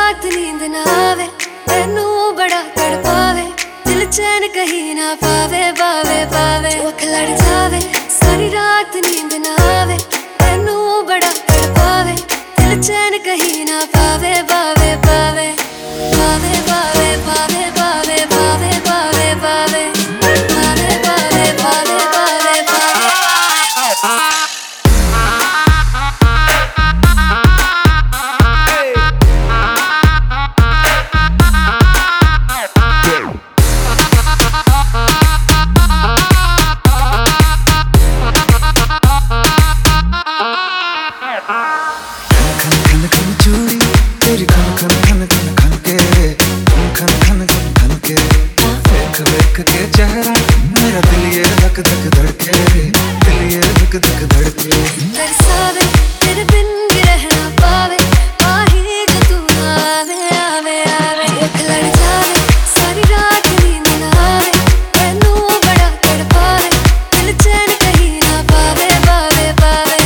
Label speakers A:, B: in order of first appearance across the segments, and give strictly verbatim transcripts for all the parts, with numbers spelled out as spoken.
A: रात नींद ना आवे, मैनू बड़ा तड़पावे, दिल चैन कहीं ना पावे पावे पावे। अख लड़ जावे, सारी रात नींद ना आवे, मैनू बड़ा तड़पावे, दिल चैन कहीं ना पावे पावे पावे पावे पावे पावे पावे पावे पावे पावे पावे पावे पावे पावे पावे।
B: चूड़ी तेरी खन खन खन खन खन के खन खन खन खन के देख देख के चेहरा मेरा दिल ये धक धक धड़के, दिल ये धक धक धड़के।
A: तरसावे तेरे बिन भी रह ना पावे, पाही जो तू ना आवे आवे आवे। अख लड़ जावे, सारी रात नींद ना आवे, मैनू बड़ा तड़पावे, दिल चैन कहीं ना पावे पावे पावे।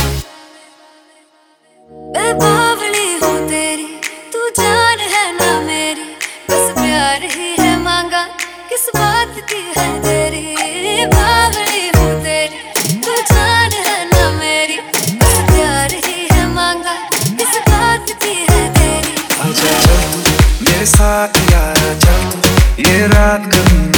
A: मैं बावली हूँ तेरी, तू जान है ना मेरी, बस प्यार ही है मांगा, किस बात की है तेरी। बावली हूँ तेरी, तू जान है ना मेरी, बस प्यार ही है मांगा, किस बात की है तेरी।
B: आजा चल तू मेरे साथ यारा, चल तू ये रात कभी